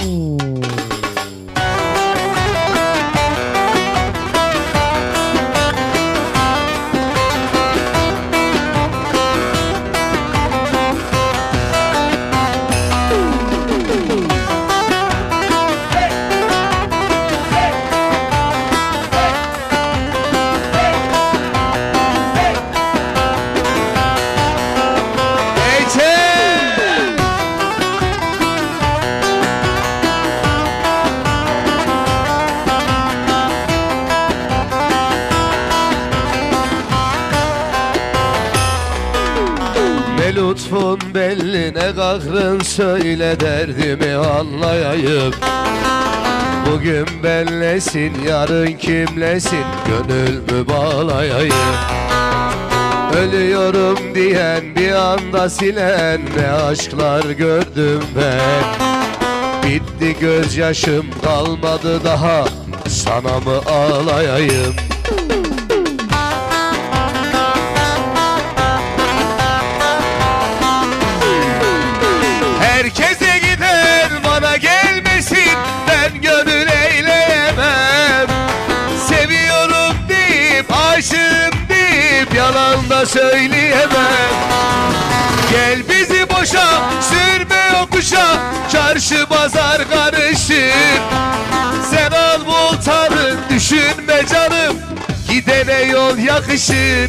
Ne lütfun belli ne kahrın, söyle derdimi anlayayım. Bugün benlesin yarın kimlesin, gönül mü bağlayayım. Ölüyorum diyen bir anda silen ne aşklar gördüm ben. Bitti gözyaşım kalmadı daha, sana mı ağlayayım? Herkese gider bana gelmesin, ben gönül eyleyemem. Seviyorum deyip aşığım deyip yalan da söyleyemem. Gel bizi boşa sürme yokuşa, çarşı pazar karışır. Sen al voltanı düşünme canım, gidene yol yakışır.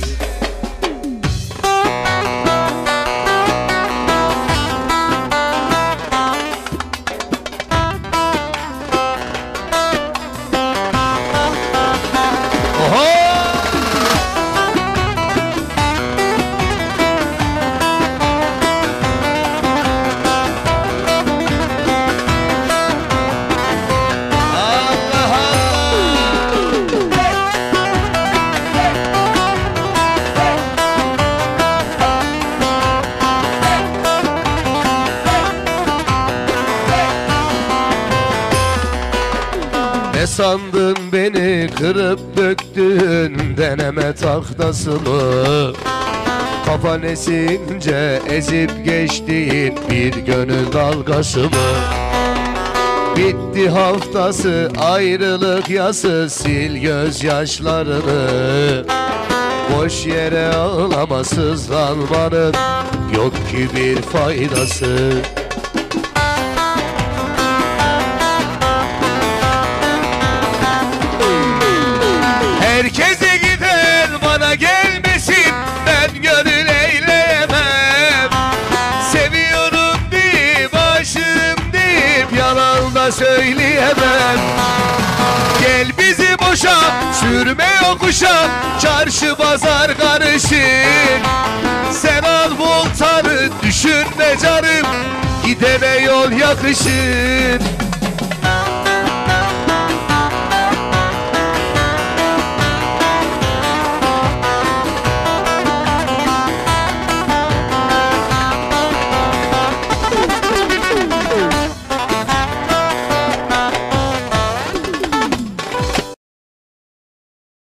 Ne sandın beni kırıp döktün deneme tahtası mı? Kafan esince ezip geçtiğin bir gönül dalgası mı? Bitti haftası ayrılık yası, sil gözyaşlarını. Boş yere ağlama sızlanmanın yok ki bir faydası. Herkese gider bana gelmesin, ben gönül eyleyemem. Seviyorum deyip aşığım deyip yalan da söyleyemem. Gel bizi boşa sürme yokuşa, çarşı pazar karışır. Sen al voltanı düşünme canım, gidene yol yakışır.